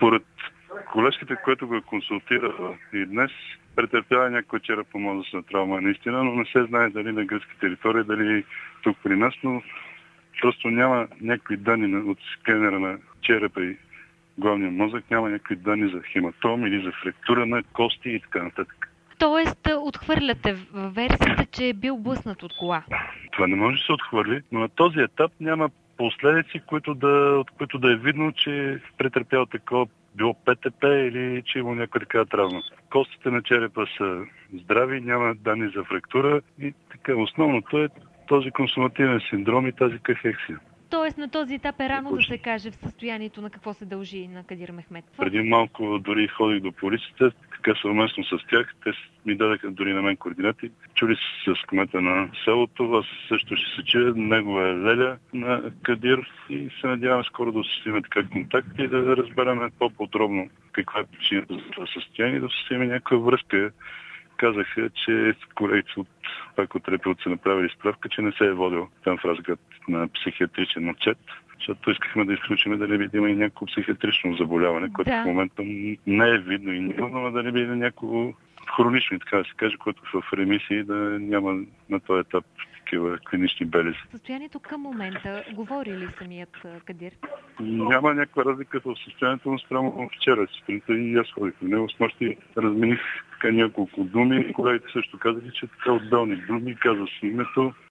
Според колежката, която го е консултирала и днес, претърпява някаква черепно-мозъчна травма наистина, но не се знае дали на гръцка територия, дали тук при нас, но просто няма някакви данни от скенера на черепа и главния мозък, няма някакви данни за хематом или за фрактура на кости и така нататък. Тоест, отхвърляте версията, че е бил блъснат от кола? Това не може да се отхвърли, но на този етап няма последици, от които да е видно, че е претърпял такова, било ПТП или че има някаква такава травма. Костите на черепа са здрави, няма данни за фрактура и така. Основното е този консумативен синдром и тази кахексия. Тоест на този етап е рано да се каже в състоянието на какво се дължи на Кадир Мехмед. Преди малко дори ходих до полицията, така съвместно с тях. Те ми дадаха дори на мен координати. Чули се с кмета на селото. Аз също ще се чуя. Негова е Леля на Кадир и се надяваме скоро да осъществим така контакт и да разберем по-подробно каква е причината за това състояние и да осъществим някаква връзка. Казаха, че колегите от Репилт са направили справка, че не се е водил там в Разград на психиатричен отчет, защото искахме да изключим дали би има и някакво психиатрично заболяване, което в момента не е видно и но дали би има някакво хронично, така да се каже, което в ремисии да няма на този етап такива клинични белези. Състоянието към момента говори ли самият Кадир? Няма някаква разлика в състоянието му спрямо вчера. Сутринта и аз ходих на него. С нощи размених няколко думи. Колегите също казаха, че така отделни думи, каза си името.